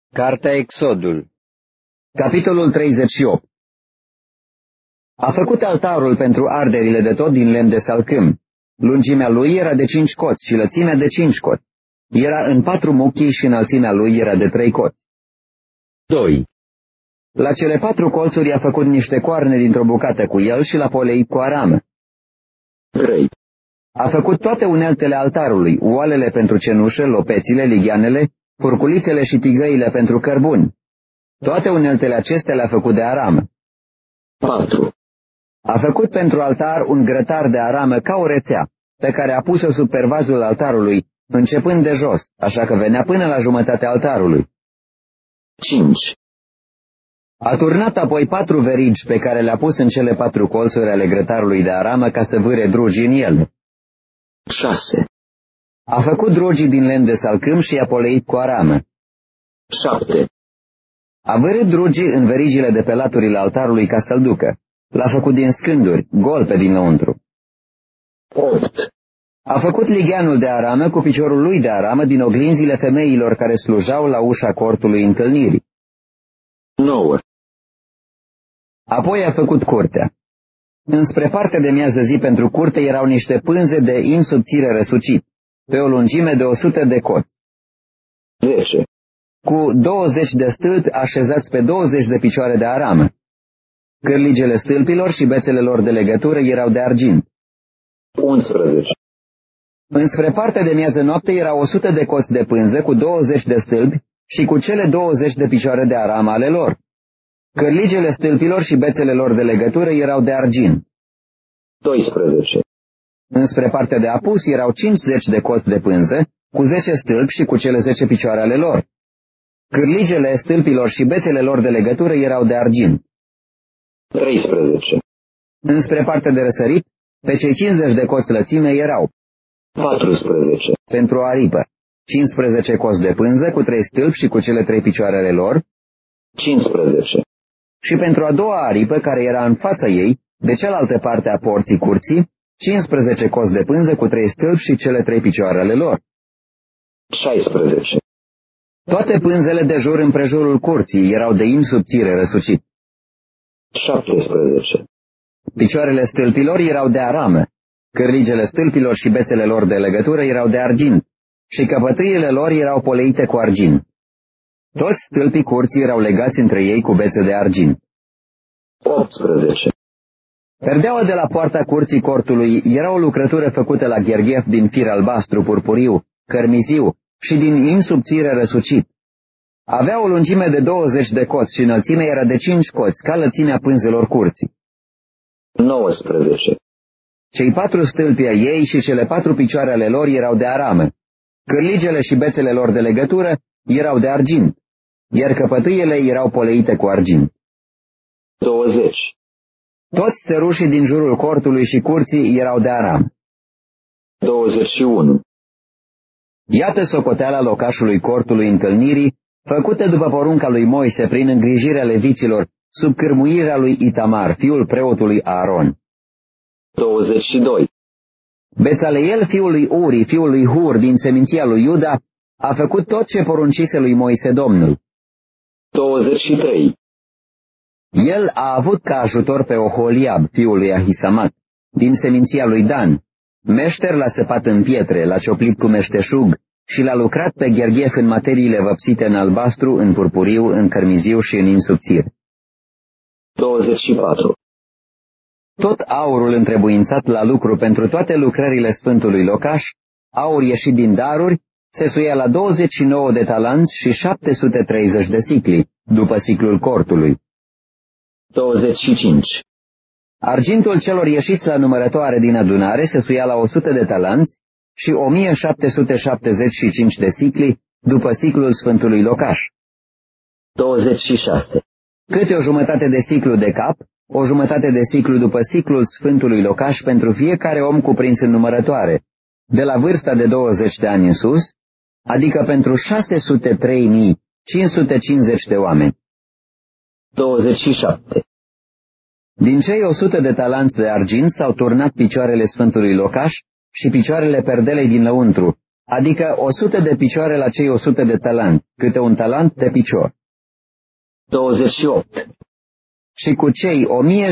Cartea Exodul, capitolul 38. A făcut altarul pentru arderile de tot din lemn de salcâm. Lungimea lui era de 5 coți și lățimea de 5 coți. Era în 4 muchii și înălțimea lui era de 3 coți. 2. La cele 4 colțuri a făcut niște coarne dintr-o bucată cu el și l-a poleit cu aramă. 3. A făcut toate uneltele altarului, oalele pentru cenușă, lopețile, ligheanele, furculițele și tigăile pentru cărbuni. Toate uneltele acestea le-a făcut de aramă. 4. A făcut pentru altar un grătar de aramă ca o rețea, pe care a pus-o sub pervazul altarului, începând de jos, așa că venea până la jumătatea altarului. 5. A turnat apoi 4 verigi pe care le-a pus în cele 4 colțuri ale grătarului de aramă ca să vâre drugii în ele. 6. A făcut drugii din lemn de salcâm și i-a poleit cu aramă. 7. A vârât drugii în verigile de pe laturile altarului ca să-l ducă. L-a făcut din scânduri, gol pe dinăuntru. 8. A făcut ligheanul de aramă cu piciorul lui de aramă din oglinzile femeilor care slujau la ușa cortului întâlnirii. 9. Apoi a făcut curtea. Înspre partea de miază zi pentru curte erau niște pânze de in subțire răsucit, pe o lungime de 100 de coți. 10. Cu 20 de stâlpi așezați pe 20 de picioare de aramă. Cârligele stâlpilor și bețele lor de legătură erau de argint. 11. Înspre partea de miază noapte erau 100 de coți de pânză cu 20 de stâlpi și cu cele 20 de picioare de aramă ale lor. Cârligele stâlpilor și bețele lor de legătură erau de argint. 12. Înspre partea de apus erau 50 de coți de pânză, cu 10 stâlpi și cu cele 10 picioare ale lor. Cârligele stâlpilor și bețele lor de legătură erau de argint. 13. Înspre partea de răsărit, pe cei 50 de coți lățime erau 14. Pentru o aripă, 15 coți de pânză cu 3 stâlpi și cu cele 3 picioare ale lor, 15. Și pentru a doua aripă, care era în fața ei, de cealaltă parte a porții curții, 15 coți de pânză cu 3 stâlpi și cele 3 picioare ale lor. 16. Toate pânzele de jur împrejurul curții erau de in subțire răsucit. 17. Picioarele stâlpilor erau de aramă, cârligele stâlpilor și bețele lor de legătură erau de argint și căpătâiele lor erau poleite cu argint. Toți stâlpii curții erau legați între ei cu bețe de argint. 18. Perdeaua de la poarta curții cortului era o lucrătură făcută la gherghef din fir albastru, purpuriu, cărmiziu și din in subțire răsucit. Avea o lungime de 20 de coți și înălțimea era de 5 coți, ca lățimea pânzelor curții. 19. Cei 4 stâlpi ai ei și cele 4 picioare ale lor erau de aramă. Cârligele și bețele lor de legătură erau de argint, iar căpătâiele erau poleite cu argint. 20. Toți țărușii din jurul cortului și curții erau de aramă. 21. Iată socoteala locașului cortului întâlnirii, făcută după porunca lui Moise prin îngrijirea leviților, sub cârmuirea lui Itamar, fiul preotului Aaron. 22. Bețaleel, fiul lui Uri, fiul lui Hur, din seminția lui Iuda, a făcut tot ce poruncise lui Moise Domnul. 23. El a avut ca ajutor pe Oholiab, fiul lui Ahisamat, din seminția lui Dan. Meșter l-a săpat în pietre, l-a cioplit cu meșteșug și l-a lucrat pe gherghef în materiile văpsite în albastru, în purpuriu, în cărmiziu și în in subțire. 24. Tot aurul întrebuințat la lucru pentru toate lucrările Sfântului Locaș, aur ieșit din daruri, se suia la 29 de talanți și 730 de sicli, după siclul cortului. 25. Argintul celor ieșiți la numărătoare din adunare se suia la 100 de talanți și 1775 de sicli, după siclul Sfântului Locaș. 26. Câte o jumătate de siclu de cap, o jumătate de siclu după siclul Sfântului Locaș pentru fiecare om cuprins în numărătoare, de la vârsta de 20 de ani în sus, adică pentru 603.550 de oameni. 27. Din cei 100 de talanți de argint s-au turnat picioarele Sfântului Locaș și picioarele perdelei din lăuntru, adică 100 de picioare la cei 100 de talanți, câte un talent de picior. 28. Și cu cei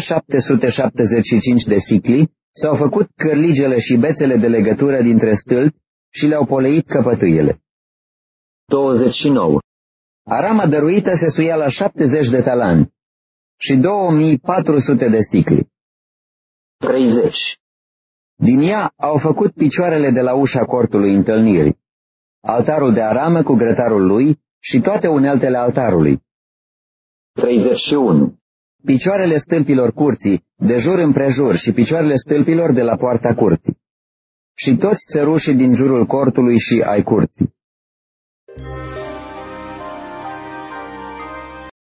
1775 de sicli s-au făcut cărligele și bețele de legătură dintre stâlpi și le-au poleit căpătâiele. 29. Arama dăruită se suia la 70 de talanți și 2400 de sicli. 30. Din ea au făcut picioarele de la ușa cortului întâlnirii, altarul de aramă cu grătarul lui și toate uneltele altarului. 31. Picioarele stâlpilor curții, de jur împrejur, și picioarele stâlpilor de la poarta curții. Și toți țărușii din jurul cortului și ai curții.